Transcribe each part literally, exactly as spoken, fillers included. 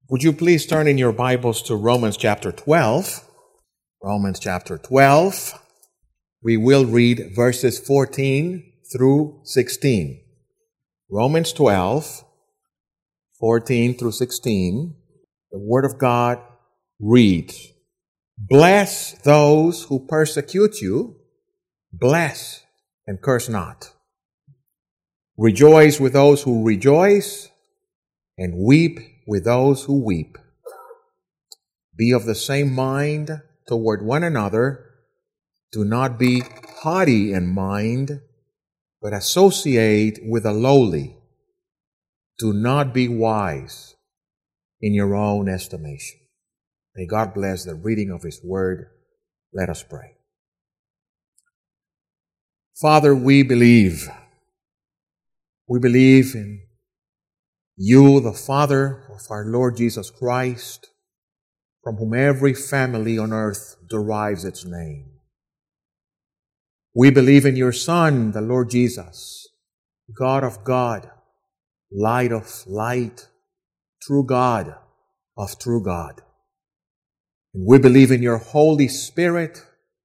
Would you please turn in your Bibles to Romans chapter twelve? Romans chapter twelve. We will read verses fourteen through sixteen. Romans twelve, fourteen through sixteen. The Word of God reads, "Bless those who persecute you. Bless and curse not. Rejoice with those who rejoice, and weep with those who weep. Be of the same mind toward one another. Do not be haughty in mind, but associate with the lowly. Do not be wise in your own estimation." May God bless the reading of His Word. Let us pray. Father, we believe. We believe in You, the Father of our Lord Jesus Christ, from whom every family on earth derives its name. We believe in Your Son, the Lord Jesus, God of God, light of light, true God of true God. And we believe in Your Holy Spirit,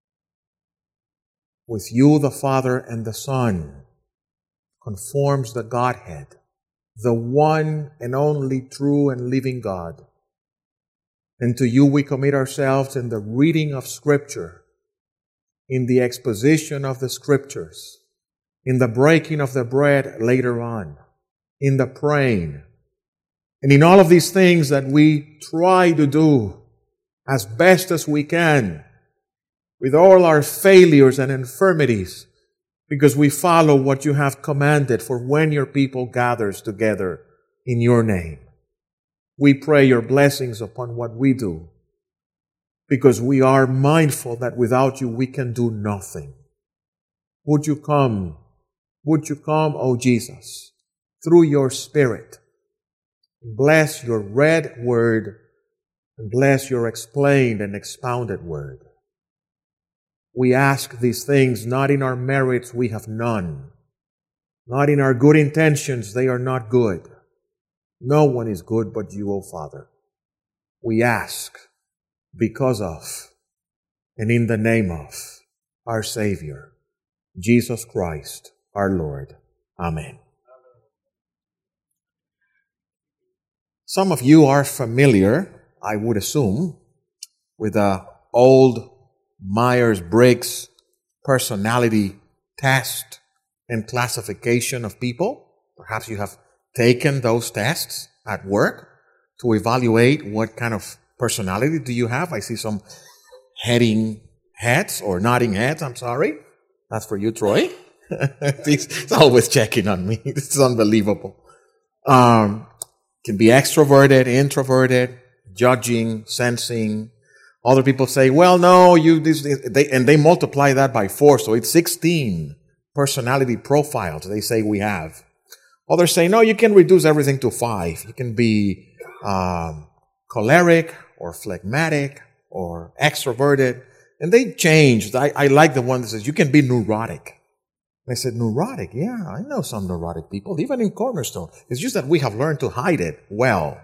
with You, the Father and the Son, conforms the Godhead, the one and only true and living God. And to You we commit ourselves in the reading of Scripture, in the exposition of the Scriptures, in the breaking of the bread later on, in the praying, and in all of these things that we try to do as best as we can, with all our failures and infirmities, because we follow what You have commanded for when Your people gathers together in Your name. We pray Your blessings upon what we do, because we are mindful that without You we can do nothing. Would You come, would You come, O Jesus, through Your Spirit, bless Your read word, and bless Your explained and expounded word. We ask these things not in our merits, we have none. Not in our good intentions, they are not good. No one is good but You, O Father. We ask because of and in the name of our Savior, Jesus Christ, our Lord. Amen. Some of you are familiar, I would assume, with the old Myers-Briggs personality test and classification of people. Perhaps you have taken those tests at work to evaluate what kind of personality do you have. I see some heading heads or nodding heads. I'm sorry. That's for you, Troy. He's always checking on me. This is unbelievable. Um, can be extroverted, introverted, judging, sensing. Other people say, well, no, you, this, they, and they multiply that by four, so it's sixteen personality profiles they say we have. Others say, no, you can reduce everything to five. You can be um, choleric or phlegmatic or extroverted. And they changed. I, I like the one that says, you can be neurotic. And I said, neurotic? Yeah, I know some neurotic people, even in Cornerstone. It's just that we have learned to hide it well.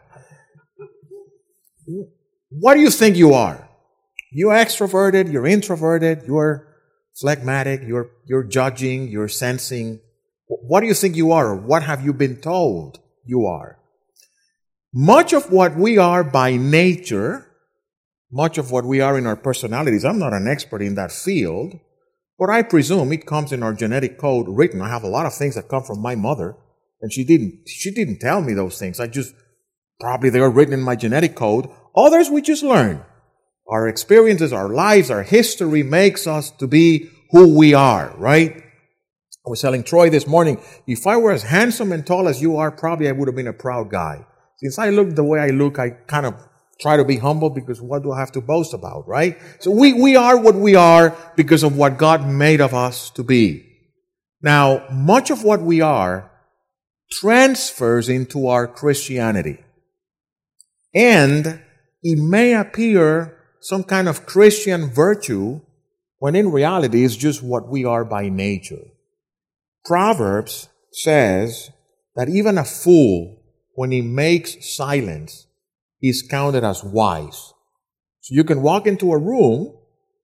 What do you think you are? You're extroverted, you're introverted, you're phlegmatic, you're, you're judging, you're sensing. What do you think you are, or what have you been told you are? Much of what we are by nature, much of what we are in our personalities, I'm not an expert in that field, but I presume it comes in our genetic code written. I have a lot of things that come from my mother, and she didn't, she didn't tell me those things. I just, probably they are written in my genetic code. Others we just learn. Our experiences, our lives, our history makes us to be who we are, right? I was telling Troy this morning, if I were as handsome and tall as you are, probably I would have been a proud guy. Since I look the way I look, I kind of try to be humble because what do I have to boast about, right? So we, we are what we are because of what God made of us to be. Now, much of what we are transfers into our Christianity. And it may appear some kind of Christian virtue when in reality it's just what we are by nature. Proverbs says that even a fool, when he makes silence, is counted as wise. So you can walk into a room,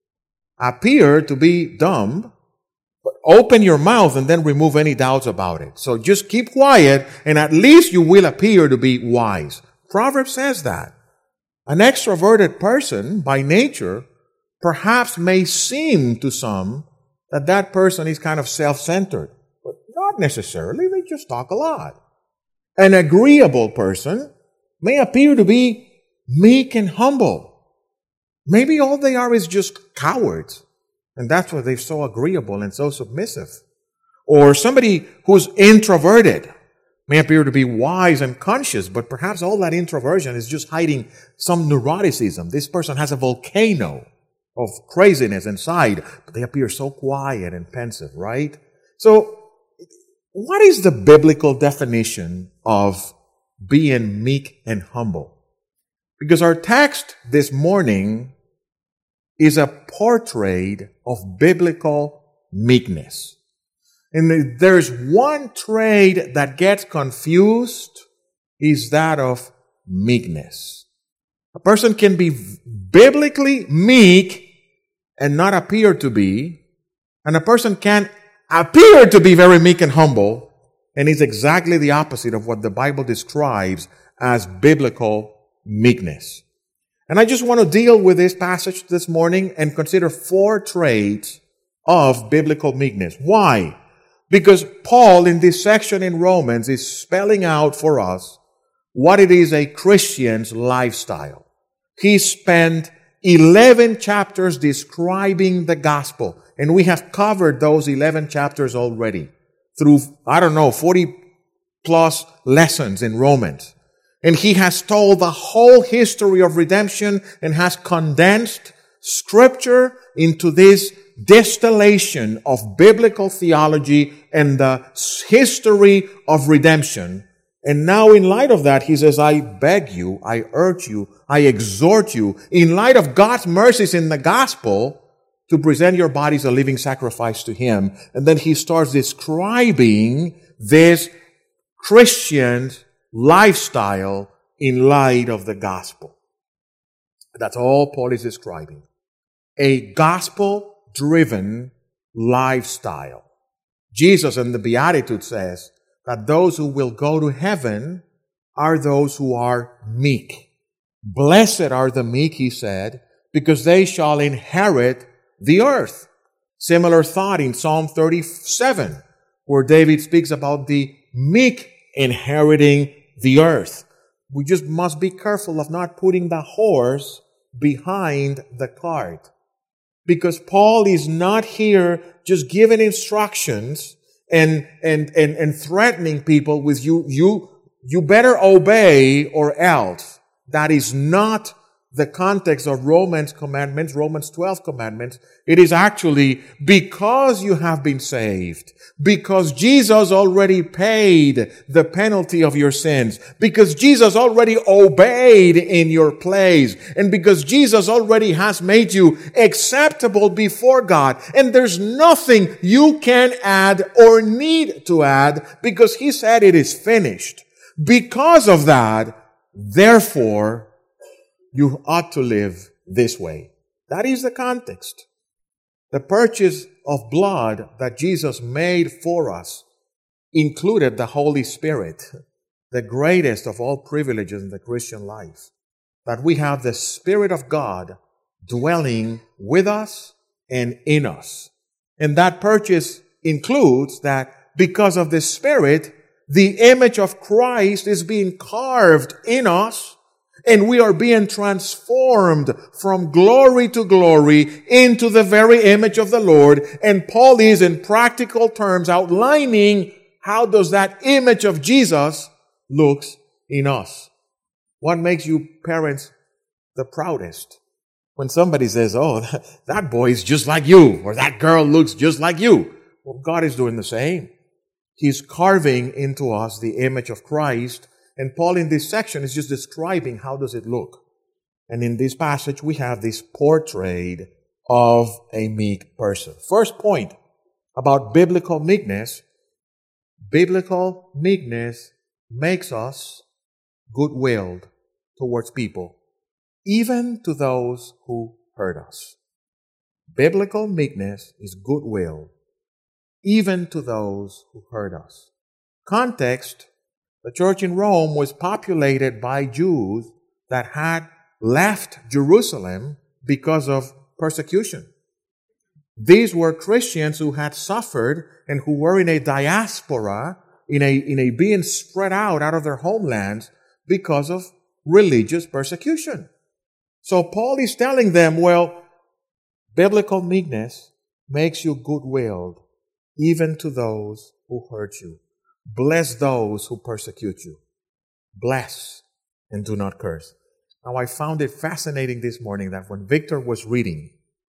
appear to be dumb, but open your mouth and then remove any doubts about it. So just keep quiet and at least you will appear to be wise. Proverbs says that. An extroverted person by nature perhaps may seem to some that that person is kind of self-centered, but not necessarily. They just talk a lot. An agreeable person may appear to be meek and humble. Maybe all they are is just cowards, and that's why they're so agreeable and so submissive. Or somebody who's introverted may appear to be wise and conscious, but perhaps all that introversion is just hiding some neuroticism. This person has a volcano of craziness inside, but they appear so quiet and pensive, right? So, what is the biblical definition of being meek and humble? Because our text this morning is a portrait of biblical meekness. And there's one trait that gets confused, is that of meekness. A person can be biblically meek and not appear to be, and a person can appear to be very meek and humble, and is exactly the opposite of what the Bible describes as biblical meekness. And I just want to deal with this passage this morning and consider four traits of biblical meekness. Why? Because Paul in this section in Romans is spelling out for us what it is a Christian's lifestyle. He spent eleven chapters describing the gospel, and we have covered those eleven chapters already through, I don't know, forty plus lessons in Romans. And he has told the whole history of redemption and has condensed Scripture into this distillation of biblical theology and the history of redemption. And now in light of that, he says, I beg you, I urge you, I exhort you, in light of God's mercies in the gospel, to present your bodies a living sacrifice to Him. And then he starts describing this Christian lifestyle in light of the gospel. That's all Paul is describing. A gospel-driven lifestyle. Jesus in the Beatitude says that those who will go to heaven are those who are meek. Blessed are the meek, he said, because they shall inherit the earth. Similar thought in Psalm thirty-seven, where David speaks about the meek inheriting the earth. We just must be careful of not putting the horse behind the cart. Because Paul is not here just giving instructions and, and, and, and threatening people with you, you, you better obey or else. That is not the context of Romans commandments, Romans twelve commandments. It is actually because you have been saved, because Jesus already paid the penalty of your sins, because Jesus already obeyed in your place, and because Jesus already has made you acceptable before God. And there's nothing you can add or need to add because He said it is finished. Because of that, therefore, you ought to live this way. That is the context. The purchase of blood that Jesus made for us included the Holy Spirit, the greatest of all privileges in the Christian life. That we have the Spirit of God dwelling with us and in us. And that purchase includes that because of the Spirit, the image of Christ is being carved in us, and we are being transformed from glory to glory into the very image of the Lord. And Paul is in practical terms outlining how does that image of Jesus looks in us. What makes you parents the proudest? When somebody says, oh, that boy is just like you, or that girl looks just like you. Well, God is doing the same. He's carving into us the image of Christ. And Paul in this section is just describing how does it look. And in this passage, we have this portrait of a meek person. First point about biblical meekness. Biblical meekness makes us good-willed towards people, even to those who hurt us. Biblical meekness is goodwill, even to those who hurt us. Context: the church in Rome was populated by Jews that had left Jerusalem because of persecution. These were Christians who had suffered and who were in a diaspora, in a, in a being spread out out of their homelands because of religious persecution. So Paul is telling them, well, biblical meekness makes you good-willed, even to those who hurt you. Bless those who persecute you. Bless and do not curse. Now, I found it fascinating this morning that when Victor was reading,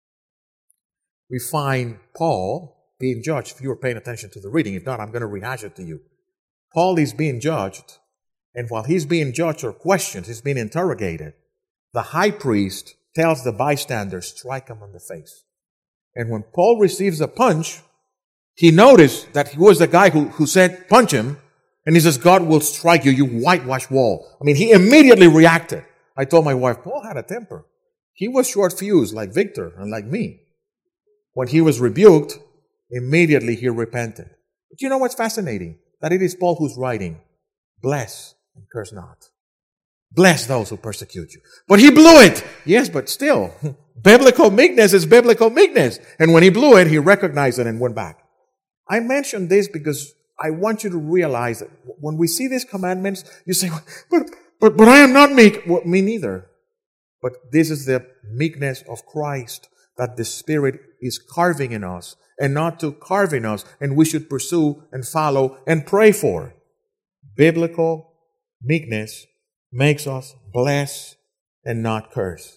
we find Paul being judged. If you were paying attention to the reading, if not, I'm going to rehash it to you. Paul is being judged, and while he's being judged or questioned, he's being interrogated, the high priest tells the bystanders, strike him on the face. And when Paul receives a punch, he noticed that he was the guy who, who said, punch him, and he says, God will strike you, you whitewashed wall. I mean, he immediately reacted. I told my wife, Paul had a temper. He was short-fused like Victor and like me. When he was rebuked, immediately he repented. But you know what's fascinating? That it is Paul who's writing, bless and curse not. Bless those who persecute you. But he blew it. Yes, but still, biblical meekness is biblical meekness. And when he blew it, he recognized it and went back. I mention this because I want you to realize that when we see these commandments, you say, but, but, but I am not meek. Well, me neither. But this is the meekness of Christ that the Spirit is carving in us and not to carve in us, and we should pursue and follow and pray for. Biblical meekness makes us bless and not curse.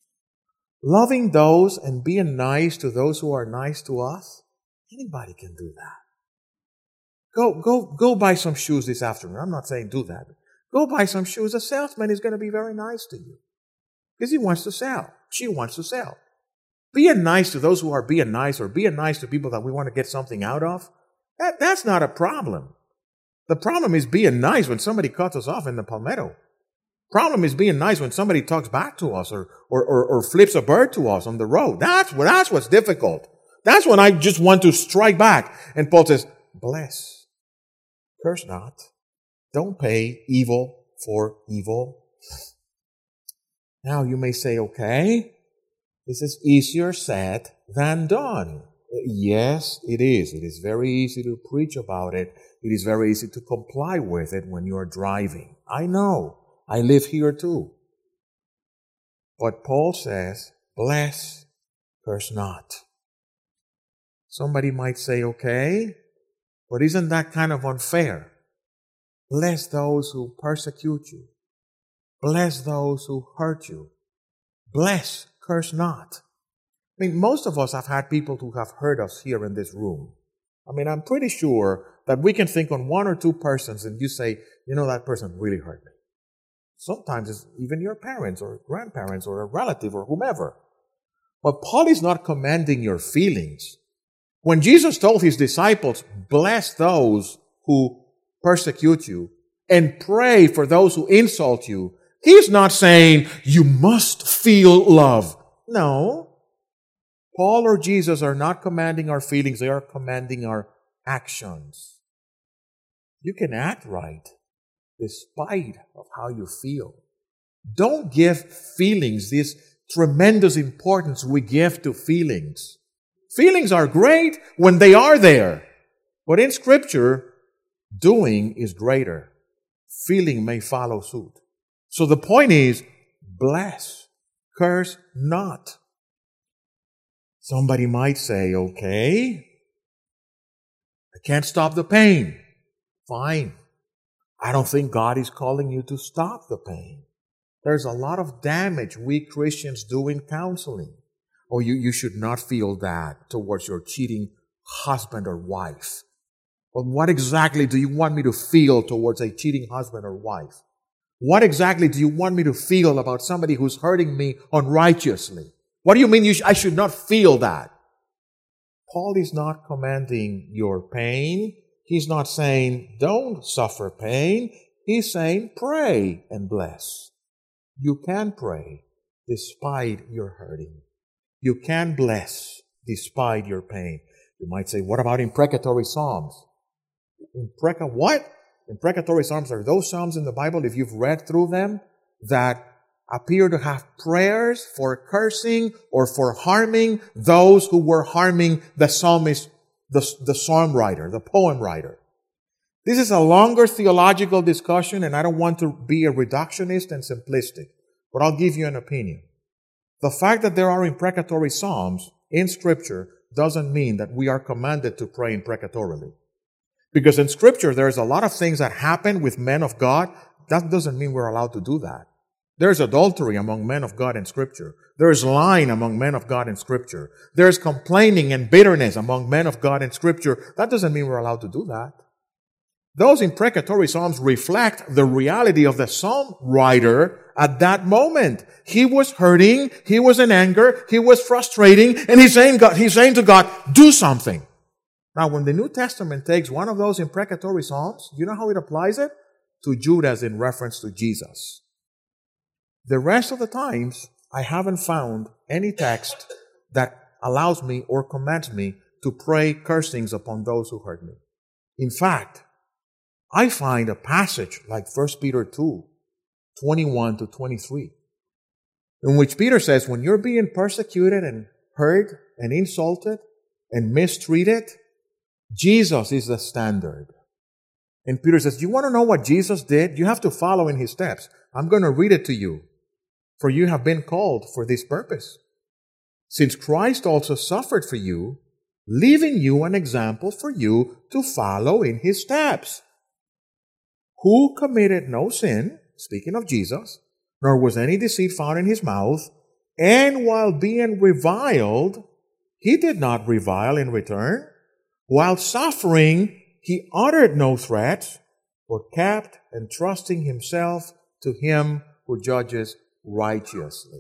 Loving those and being nice to those who are nice to us, anybody can do that. Go, go, go buy some shoes this afternoon. I'm not saying do that. Go buy some shoes. A salesman is going to be very nice to you because he wants to sell. She wants to sell. Being nice to those who are being nice, or being nice to people that we want to get something out of, that, that's not a problem. The problem is being nice when somebody cuts us off in the palmetto. Problem is being nice when somebody talks back to us or, or, or, or flips a bird to us on the road. That's what, that's what's difficult. That's when I just want to strike back. And Paul says, bless, curse not. Don't pay evil for evil. Now you may say, okay, this is easier said than done. Yes, it is. It is very easy to preach about it. It is very easy to comply with it when you are driving. I know. I live here too. But Paul says, bless, curse not. Somebody might say, okay, but isn't that kind of unfair? Bless those who persecute you. Bless those who hurt you. Bless, curse not. I mean, most of us have had people who have hurt us here in this room. I mean, I'm pretty sure that we can think on one or two persons and you say, you know, that person really hurt me. Sometimes it's even your parents or grandparents or a relative or whomever. But Paul is not commanding your feelings. When Jesus told his disciples, bless those who persecute you and pray for those who insult you, he's not saying you must feel love. No. Paul or Jesus are not commanding our feelings. They are commanding our actions. You can act right despite of how you feel. Don't give feelings this tremendous importance we give to feelings. Feelings are great when they are there. But in Scripture, doing is greater. Feeling may follow suit. So the point is, bless, curse not. Somebody might say, okay, I can't stop the pain. Fine. I don't think God is calling you to stop the pain. There's a lot of damage we Christians do in counseling. Oh, you, you should not feel that towards your cheating husband or wife. But what exactly do you want me to feel towards a cheating husband or wife? What exactly do you want me to feel about somebody who's hurting me unrighteously? What do you mean you sh- I should not feel that? Paul is not commanding your pain. He's not saying don't suffer pain. He's saying pray and bless. You can pray despite your hurting. You can bless despite your pain. You might say, what about imprecatory psalms? Impreca what? Imprecatory psalms are those psalms in the Bible, if you've read through them, that appear to have prayers for cursing or for harming those who were harming the psalmist, the, the psalm writer, the poem writer. This is a longer theological discussion, and I don't want to be a reductionist and simplistic, but I'll give you an opinion. The fact that there are imprecatory psalms in Scripture doesn't mean that we are commanded to pray imprecatorily. Because in Scripture, there's a lot of things that happen with men of God. That doesn't mean we're allowed to do that. There's adultery among men of God in Scripture. There's lying among men of God in Scripture. There's complaining and bitterness among men of God in Scripture. That doesn't mean we're allowed to do that. Those imprecatory psalms reflect the reality of the psalm writer at that moment. He was hurting, he was in anger, he was frustrating, and he's saying, God, he's saying to God, do something. Now, when the New Testament takes one of those imprecatory psalms, you know how it applies it? To Judas in reference to Jesus. The rest of the times, I haven't found any text that allows me or commands me to pray cursings upon those who hurt me. In fact, I find a passage like First Peter two, twenty-one to twenty-three, in which Peter says, when you're being persecuted and hurt and insulted and mistreated, Jesus is the standard. And Peter says, you want to know what Jesus did? You have to follow in His steps. I'm going to read it to you. For you have been called for this purpose. Since Christ also suffered for you, leaving you an example for you to follow in His steps. Who committed no sin, speaking of Jesus, nor was any deceit found in His mouth, and while being reviled, He did not revile in return. While suffering, He uttered no threats, but kept entrusting Himself to Him who judges righteously.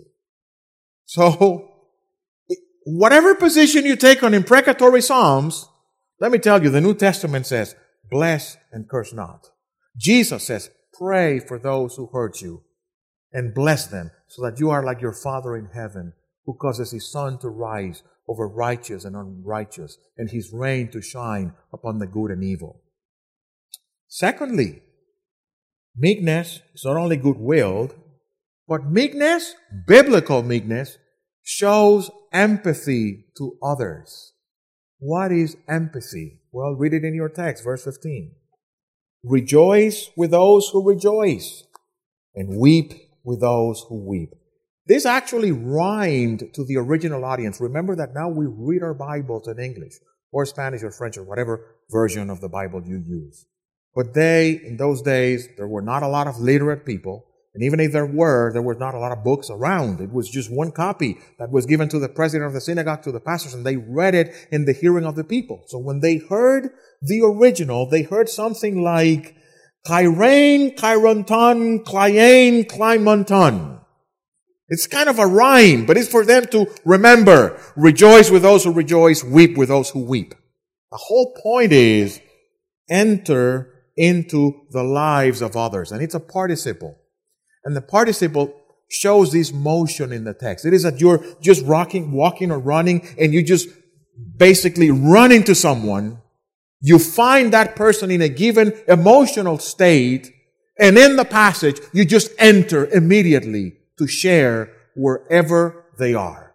So, whatever position you take on imprecatory psalms, let me tell you, the New Testament says, bless and curse not. Jesus says, pray for those who hurt you and bless them so that you are like your Father in heaven, who causes His sun to rise over righteous and unrighteous and His rain to shine upon the good and evil. Secondly, meekness is not only good-willed, but meekness, biblical meekness, shows empathy to others. What is empathy? Well, read it in your text, verse fifteen. Rejoice with those who rejoice, and weep with those who weep. This actually rhymed to the original audience. Remember that now we read our Bibles in English, or Spanish or French, or whatever version of the Bible you use. But they, in those days, there were not a lot of literate people. And even if there were, there was not a lot of books around. It was just one copy that was given to the president of the synagogue, to the pastors, and they read it in the hearing of the people. So when they heard the original, they heard something like, Kyrain, Kyronton, Klyain, Klymonton. It's kind of a rhyme, but it's for them to remember. Rejoice with those who rejoice, weep with those who weep. The whole point is, enter into the lives of others. And it's a participle. And the participle shows this motion in the text. It is that you're just rocking, walking or running, and you just basically run into someone. You find that person in a given emotional state, and in the passage, you just enter immediately to share wherever they are.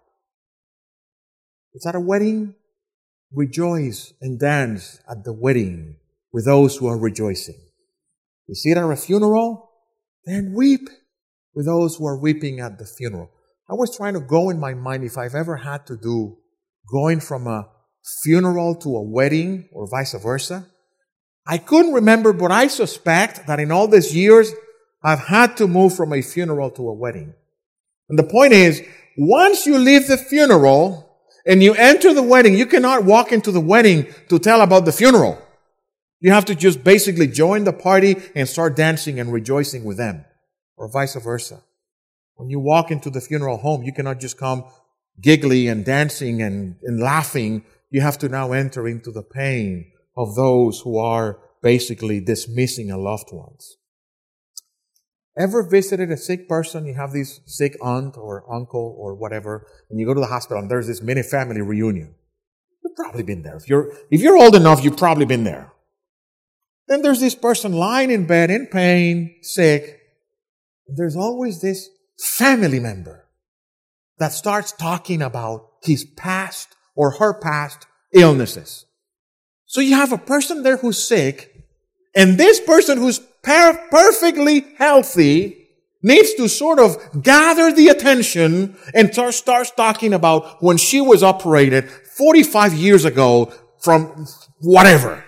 It's at a wedding. Rejoice and dance at the wedding with those who are rejoicing. You see it at a funeral? Then weep with those who are weeping at the funeral. I was trying to go in my mind if I've ever had to do going from a funeral to a wedding or vice versa. I couldn't remember, but I suspect that in all these years, I've had to move from a funeral to a wedding. And the point is, once you leave the funeral and you enter the wedding, you cannot walk into the wedding to tell about the funeral. You have to just basically join the party and start dancing and rejoicing with them, or vice versa. When you walk into the funeral home, you cannot just come giggly and dancing and, and laughing. You have to now enter into the pain of those who are basically dismissing a loved one. Ever visited a sick person? You have this sick aunt or uncle or whatever, and you go to the hospital and there's this mini family reunion. You've probably been there. If you're, if you're old enough, you've probably been there. Then there's this person lying in bed in pain, sick. And there's always this family member that starts talking about his past or her past illnesses. So you have a person there who's sick, and this person who's per- perfectly healthy needs to sort of gather the attention and tar- starts talking about when she was operated forty-five years ago from whatever.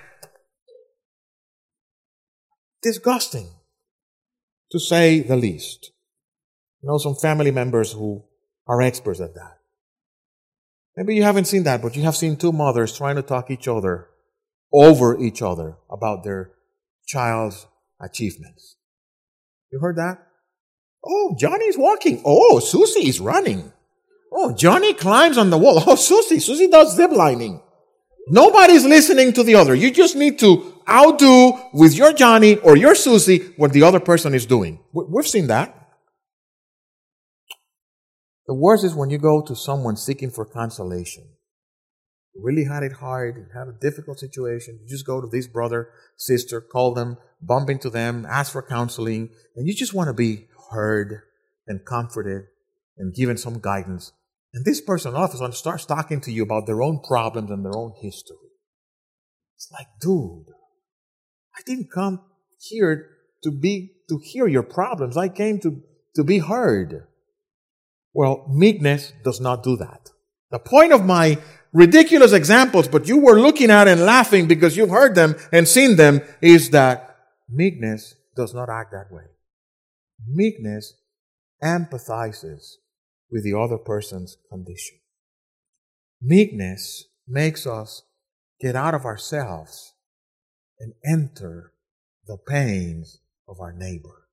Disgusting, to say the least. You know, some family members who are experts at that. Maybe you haven't seen that, but you have seen two mothers trying to talk each other over each other about their child's achievements. You heard that? Oh, Johnny's walking. Oh, Susie is running. Oh, Johnny climbs on the wall. Oh, Susie, Susie does zip lining. Nobody's listening to the other. You just need to outdo with your Johnny or your Susie what the other person is doing. We've seen that. The worst is when you go to someone seeking for consolation. You really had it hard, you had a difficult situation. You just go to this brother, sister, call them, bump into them, ask for counseling, and you just want to be heard and comforted and given some guidance. And this person all of a sudden starts talking to you about their own problems and their own history. It's like, dude, I didn't come here to be to hear your problems. I came to, to be heard. Well, meekness does not do that. The point of my ridiculous examples, but you were looking at and laughing because you've heard them and seen them, is that meekness does not act that way. Meekness empathizes with the other person's condition. Meekness makes us get out of ourselves and enter the pains of our neighbor.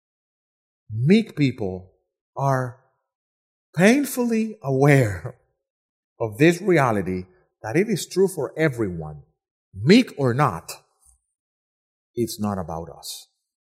Meek people are painfully aware of this reality that it is true for everyone, meek or not. It's not about us.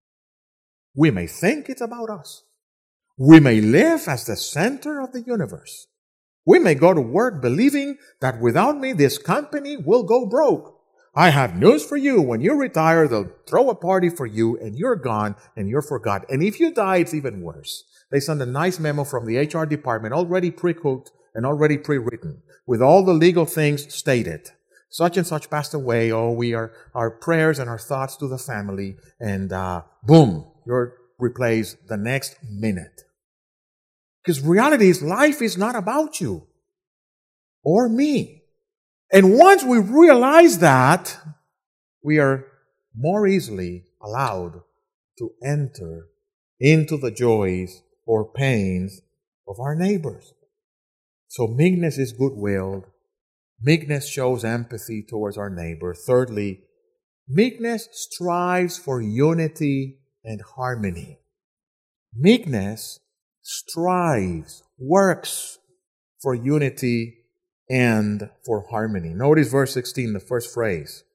We may think it's about us. We may live as the center of the universe. We may go to work believing that without me, this company will go broke. I have news for you. When you retire, they'll throw a party for you and you're gone and you're forgotten. And if you die, it's even worse. They send a nice memo from the H R department, already pre-cooked and already pre-written, with all the legal things stated. Such and such passed away. Oh, we are, our prayers and our thoughts to the family. And uh, boom, you're replaced the next minute. Because reality is, life is not about you or me. And once we realize that, we are more easily allowed to enter into the joys or pains of our neighbors. So meekness is good-willed. Meekness shows empathy towards our neighbor. Thirdly, meekness strives for unity and harmony. Meekness strives, works for unity and for harmony. Notice verse sixteen, the first phrase.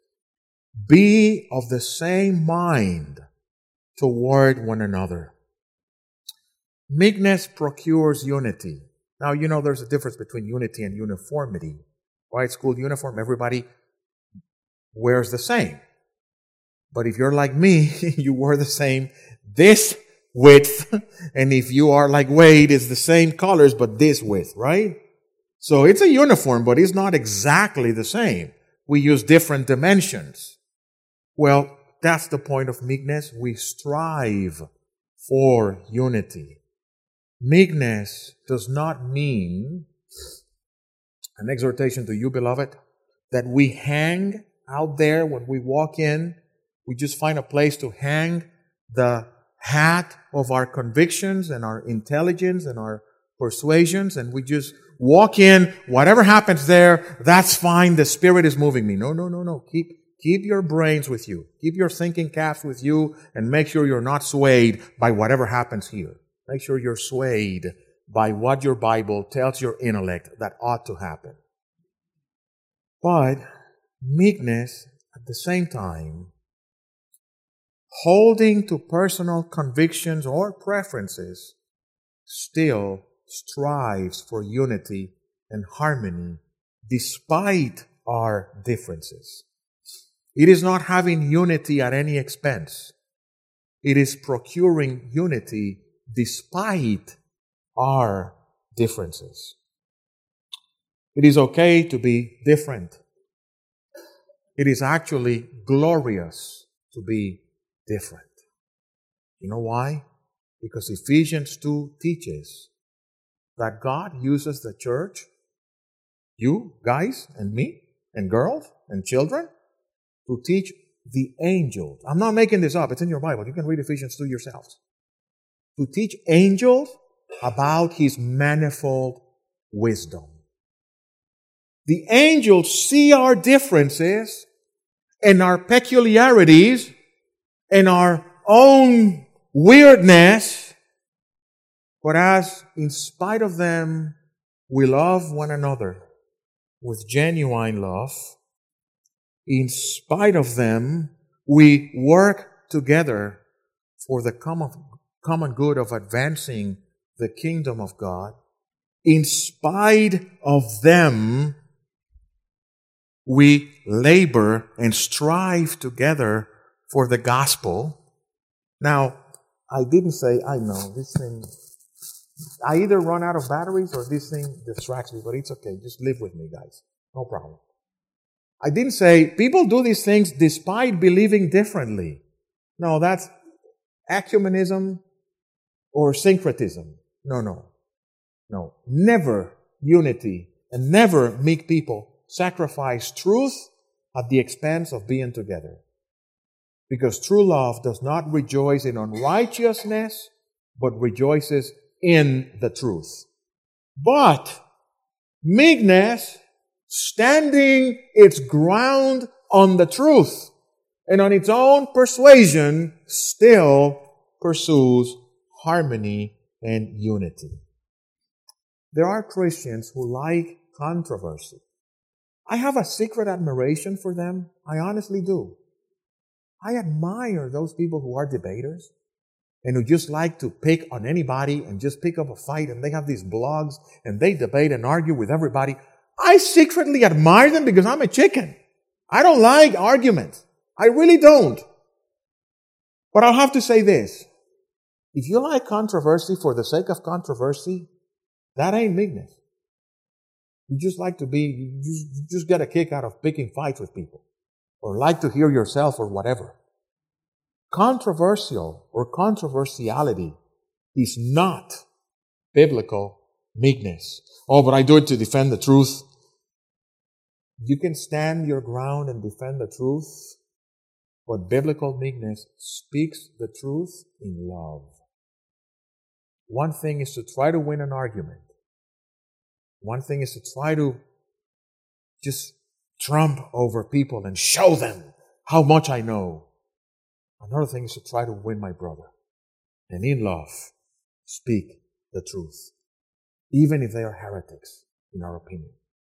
Be of the same mind toward one another. Meekness procures unity. Now, you know there's a difference between unity and uniformity. Right? School uniform, everybody wears the same. But if you're like me, you wear the same this width. And if you are like Wade, it's the same colors, but this width, right? So it's a uniform, but it's not exactly the same. We use different dimensions. Well, that's the point of meekness. We strive for unity. Meekness does not mean, an exhortation to you, beloved, that we hang out there when we walk in. We just find a place to hang the hat of our convictions and our intelligence and our persuasions, and we just walk in. Whatever happens there, that's fine. The Spirit is moving me. No, no, no, no. Keep keep your brains with you. Keep your thinking caps with you, and make sure you're not swayed by whatever happens here. Make sure you're swayed by what your Bible tells your intellect that ought to happen. But meekness, at the same time, holding to personal convictions or preferences, still strives for unity and harmony despite our differences. It is not having unity at any expense. It is procuring unity despite our differences. It is okay to be different. It is actually glorious to be different. You know why? Because Ephesians two teaches that God uses the church, you guys and me and girls and children, to teach the angels. I'm not making this up. It's in your Bible. You can read Ephesians two yourselves. To teach angels about His manifold wisdom. The angels see our differences and our peculiarities and our own weirdness, but as in spite of them, we love one another with genuine love. In spite of them, we work together for the common, common good of advancing the kingdom of God. In spite of them, we labor and strive together for the gospel. Now, I didn't say, I know, this thing, I either run out of batteries or this thing distracts me, but it's okay. Just live with me, guys. No problem. I didn't say people do these things despite believing differently. No, that's ecumenism or syncretism. No, no. No. Never unity and never meek people sacrifice truth at the expense of being together. Because true love does not rejoice in unrighteousness, but rejoices in the truth. But meekness, standing its ground on the truth and on its own persuasion, still pursues harmony and unity. There are Christians who like controversy. I have a secret admiration for them. I honestly do. I admire those people who are debaters and who just like to pick on anybody and just pick up a fight, and they have these blogs and they debate and argue with everybody. I secretly admire them because I'm a chicken. I don't like arguments. I really don't. But I'll have to say this. If you like controversy for the sake of controversy, that ain't meekness. You just like to be, you just, you just get a kick out of picking fights with people, or like to hear yourself or whatever. Controversial or controversiality is not biblical meekness. Oh, but I do it to defend the truth. You can stand your ground and defend the truth, but biblical meekness speaks the truth in love. One thing is to try to win an argument. One thing is to try to just trump over people and show them how much I know. Another thing is to try to win my brother. And in love, speak the truth. Even if they are heretics, in our opinion.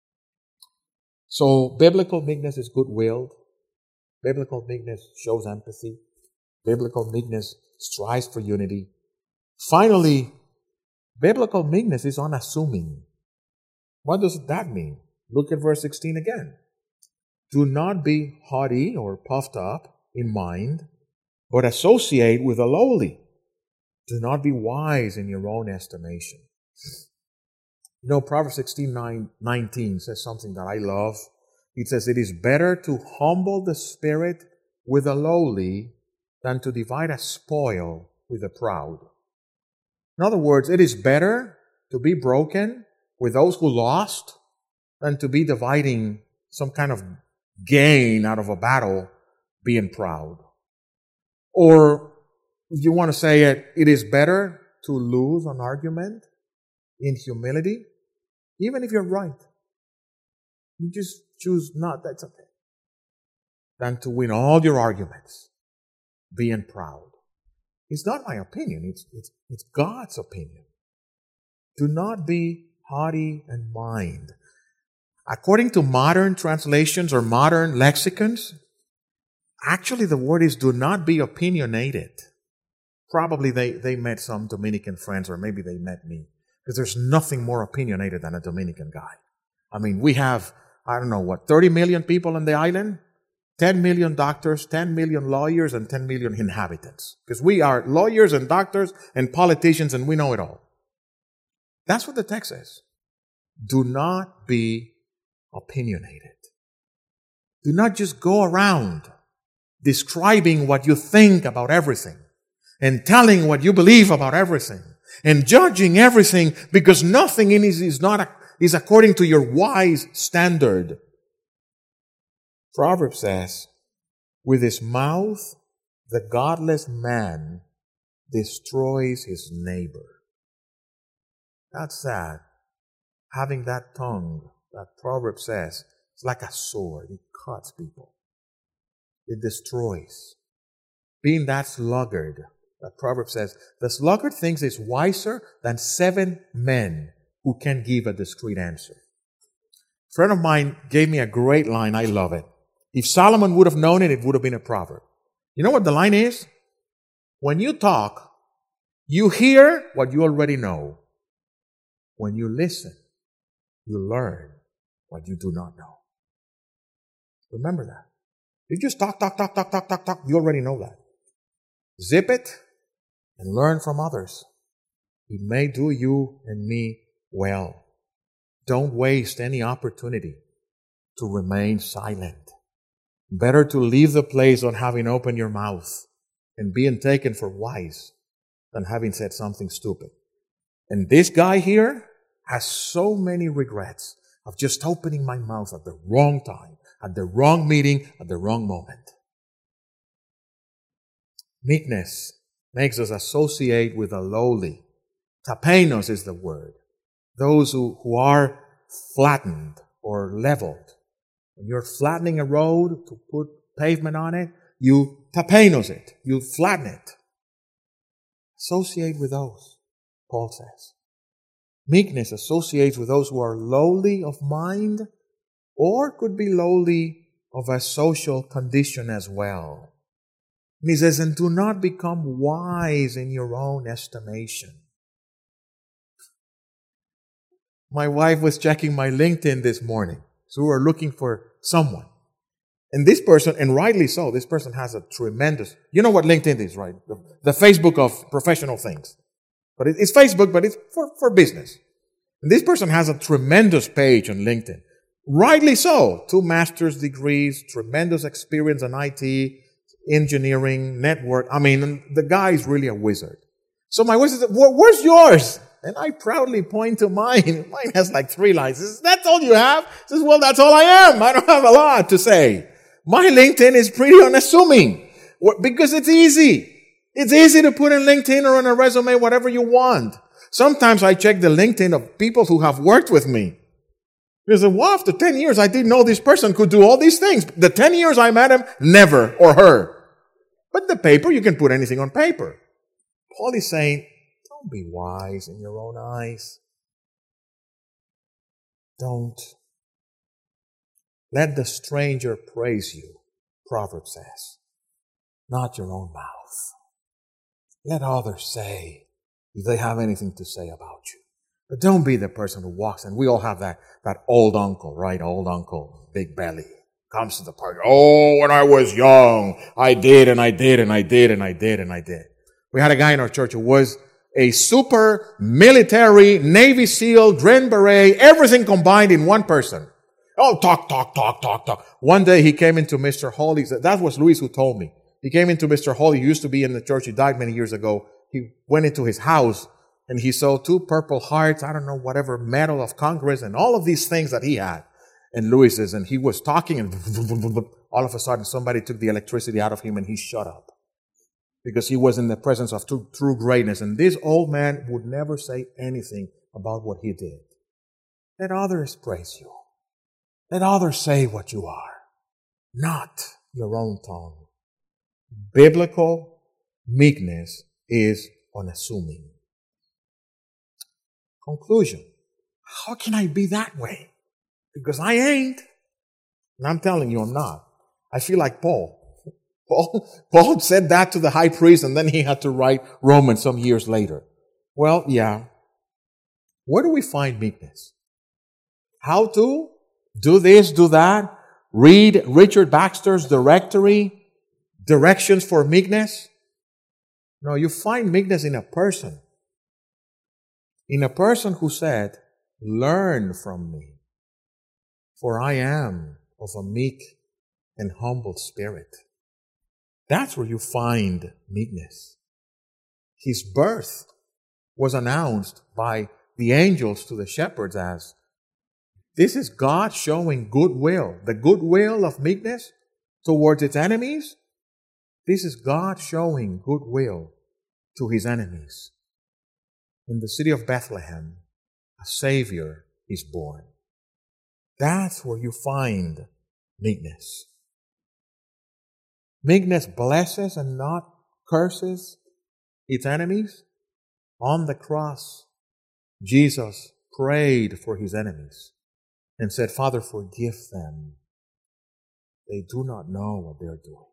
So, biblical meekness is good-willed. Biblical meekness shows empathy. Biblical meekness strives for unity. Finally, biblical meekness is unassuming. What does that mean? Look at verse sixteen again. Do not be haughty or puffed up in mind, but associate with the lowly. Do not be wise in your own estimation. You know, Proverbs sixteen nineteen says something that I love. It says, it is better to humble the spirit with the lowly than to divide a spoil with the proud. In other words, it is better to be broken with those who lost than to be dividing some kind of gain out of a battle being proud. Or, if you want to say it, it is better to lose an argument in humility, even if you're right. You just choose not, that's okay. Than to win all your arguments being proud. It's not my opinion, it's, it's, it's God's opinion. Do not be haughty in mind. According to modern translations or modern lexicons, Actually, the word is do not be opinionated. Probably they, they met some Dominican friends, or maybe they met me. Because there's nothing more opinionated than a Dominican guy. I mean, we have, I don't know what, thirty million people on the island? ten million doctors, ten million lawyers, and ten million inhabitants. Because we are lawyers and doctors and politicians, and we know it all. That's what the text says. Do not be opinionated. Do not just go around describing what you think about everything and telling what you believe about everything and judging everything because nothing in it is not is according to your wise standard. Proverbs says, with his mouth, the godless man destroys his neighbor. That's sad. Having that tongue, that proverb says, it's like a sword. It cuts people. It destroys. Being that sluggard, that proverb says, the sluggard thinks is wiser than seven men who can give a discreet answer. A friend of mine gave me a great line. I love it. If Solomon would have known it, it would have been a proverb. You know what the line is? When you talk, you hear what you already know. When you listen, you learn what you do not know. Remember that. You just talk, talk, talk, talk, talk, talk, talk. You already know that. Zip it and learn from others. It may do you and me well. Don't waste any opportunity to remain silent. Better to leave the place on having opened your mouth and being taken for wise than having said something stupid. And this guy here has so many regrets of just opening my mouth at the wrong time, at the wrong meeting, at the wrong moment. Meekness makes us associate with the lowly. Tapenos is the word. Those who, who are flattened or leveled. When you're flattening a road to put pavement on it, you tapenos it. You flatten it. Associate with those, Paul says. Meekness associates with those who are lowly of mind, or could be lowly of a social condition as well. And he says, and do not become wise in your own estimation. My wife was checking my LinkedIn this morning. So we were looking for someone. And this person, and rightly so, this person has a tremendous, you know what LinkedIn is, right? The, the Facebook of professional things. But it, it's Facebook, but it's for, for business. And this person has a tremendous page on LinkedIn. Rightly so. Two master's degrees, tremendous experience in I T, engineering, network. I mean, the guy is really a wizard. So my wife says, where's yours? And I proudly point to mine. Mine has like three lines. Says, that's all you have? He says, well, that's all I am. I don't have a lot to say. My LinkedIn is pretty unassuming because it's easy. It's easy to put in LinkedIn or on a resume, whatever you want. Sometimes I check the LinkedIn of people who have worked with me. Because, well, after ten years, I didn't know this person could do all these things. The ten years I met him, never, or her. But the paper, you can put anything on paper. Paul is saying, don't be wise in your own eyes. Don't. Let the stranger praise you, Proverbs says, not your own mouth. Let others say, if they have anything to say about you. But don't be the person who walks, and we all have that, that old uncle, right? Old uncle, big belly, comes to the party. Oh, when I was young, I did, and I did, and I did, and I did, and I did. We had a guy in our church who was a super military, Navy SEAL, Green Beret, everything combined in one person. Oh, talk, talk, talk, talk, talk. One day he came into Mister Hall. He said, that was Luis who told me. He came into Mister Hall. He used to be in the church. He died many years ago. He went into his house and he saw two Purple Hearts, I don't know, whatever, Medal of Congress and all of these things that he had. And Luis says, and he was talking and all of a sudden somebody took the electricity out of him and he shut up. Because he was in the presence of true, true greatness. And this old man would never say anything about what he did. Let others praise you. Let others say what you are, not your own tongue. Biblical meekness is unassuming. Conclusion. How can I be that way? Because I ain't. And I'm telling you, I'm not. I feel like Paul. Paul, Paul said that to the high priest, and then he had to write Romans some years later. Well, yeah. Where do we find meekness? How to do this, do that? Read Richard Baxter's directory, directions for meekness. No, you find meekness in a person. In a person who said, learn from me, for I am of a meek and humble spirit. That's where you find meekness. His birth was announced by the angels to the shepherds as, this is God showing goodwill, the goodwill of meekness towards its enemies. This is God showing goodwill to His enemies. In the city of Bethlehem, a Savior is born. That's where you find meekness. Meekness blesses and not curses its enemies. On the cross, Jesus prayed for His enemies and said, Father, forgive them. They do not know what they're doing.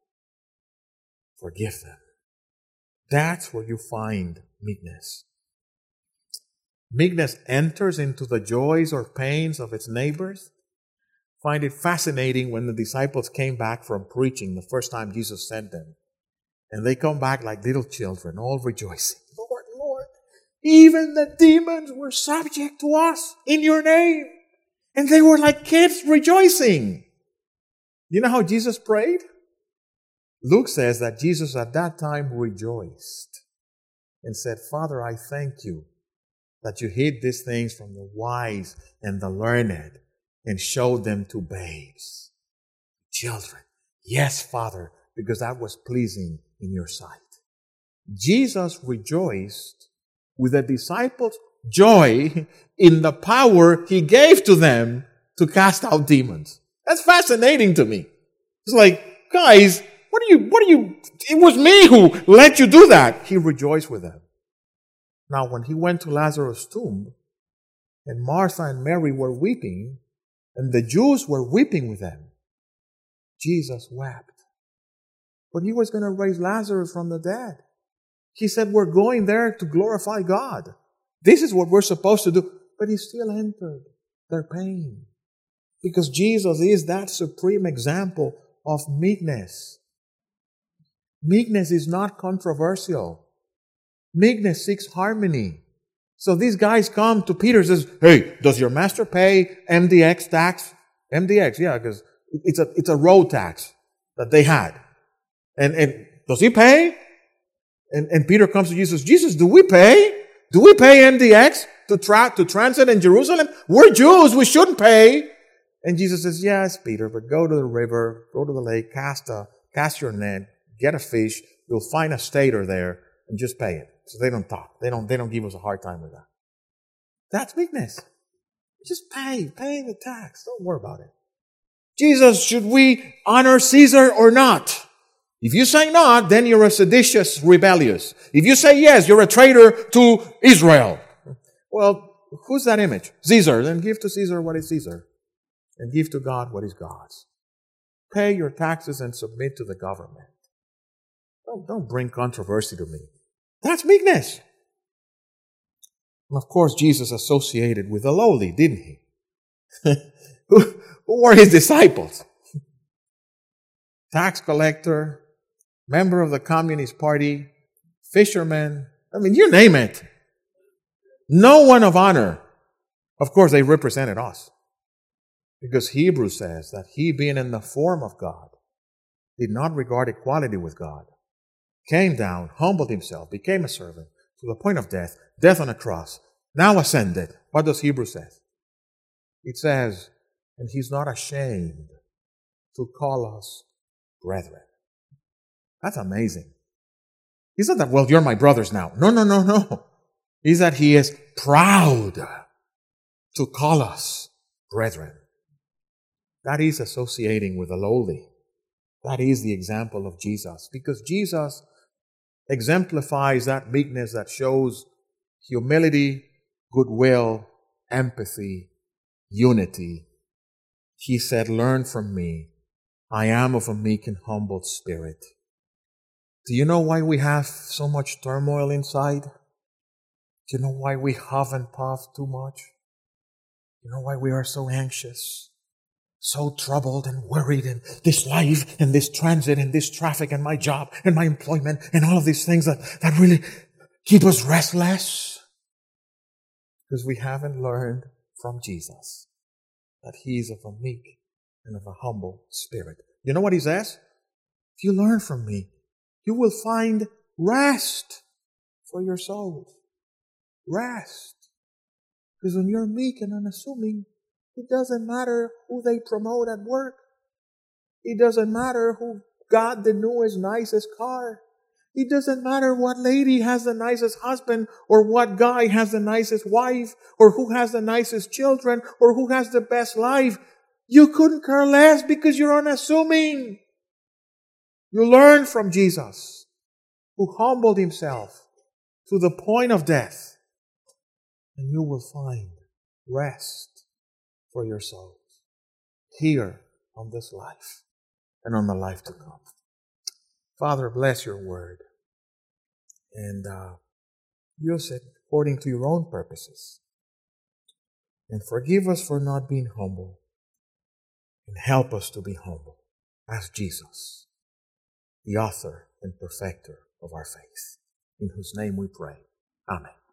Forgive them. That's where you find meekness. Meekness enters into the joys or pains of its neighbors. Find it fascinating when the disciples came back from preaching the first time Jesus sent them. And they come back like little children, all rejoicing. Lord, Lord, even the demons were subject to us in your name. And they were like kids rejoicing. You know how Jesus prayed? Luke says that Jesus at that time rejoiced and said, Father, I thank you that you hid these things from the wise and the learned and showed them to babes, children. Yes, Father, because that was pleasing in your sight. Jesus rejoiced with the disciples' joy in the power He gave to them to cast out demons. That's fascinating to me. It's like, guys, what are you, what are you, it was me who let you do that. He rejoiced with them. Now, when He went to Lazarus' tomb, and Martha and Mary were weeping, and the Jews were weeping with them, Jesus wept. But He was going to raise Lazarus from the dead. He said, we're going there to glorify God. This is what we're supposed to do. But He still entered their pain. Because Jesus is that supreme example of meekness. Meekness is not controversial. Meekness seeks harmony. So these guys come to Peter and says, hey, does your master pay M D X tax? M D X, yeah, because it's a, it's a road tax that they had. And, and does he pay? And, and Peter comes to Jesus, Jesus, do we pay? Do we pay M D X to tra- to transit in Jerusalem? We're Jews, we shouldn't pay. And Jesus says, yes, Peter, but go to the river, go to the lake, cast a, cast your net, get a fish, you'll find a stater there, and just pay it. So they don't talk. They don't, they don't give us a hard time with that. That's meekness. Just pay, pay the tax. Don't worry about it. Jesus, should we honor Caesar or not? If you say not, then you're a seditious, rebellious. If you say yes, you're a traitor to Israel. Well, who's that image? Caesar. Then give to Caesar what is Caesar. And give to God what is God's. Pay your taxes and submit to the government. Don't, don't bring controversy to me. That's meekness. And of course, Jesus associated with the lowly, didn't He? who, who were His disciples? Tax collector, member of the Communist Party, fisherman. I mean, you name it. No one of honor. Of course, they represented us. Because Hebrews says that He, being in the form of God, did not regard equality with God, came down, humbled Himself, became a servant to the point of death, death on a cross, now ascended. What does Hebrews say? It says, and He's not ashamed to call us brethren. That's amazing. He's not that, well, you're my brothers now. No, no, no, no. He's that He is proud to call us brethren. That is associating with the lowly. That is the example of Jesus. Because Jesus exemplifies that meekness that shows humility, goodwill, empathy, unity. He said, learn from me. I am of a meek and humble spirit. Do you know why we have so much turmoil inside? Do you know why we huff and puff too much? You know why we are so anxious, so troubled and worried in this life and this transit and this traffic and my job and my employment and all of these things that, that really keep us restless? Because we haven't learned from Jesus that He is of a meek and of a humble spirit. You know what He says? If you learn from me, you will find rest for your souls. Rest. Because when you're meek and unassuming, it doesn't matter who they promote at work. It doesn't matter who got the newest, nicest car. It doesn't matter what lady has the nicest husband, or what guy has the nicest wife, or who has the nicest children, or who has the best life. You couldn't care less because you're unassuming. You learn from Jesus, who humbled Himself to the point of death, and you will find rest for your souls here on this life and on the life to come. Father, bless your word and uh, use it according to your own purposes. And forgive us for not being humble, and help us to be humble as Jesus, the author and perfecter of our faith, in whose name we pray. Amen.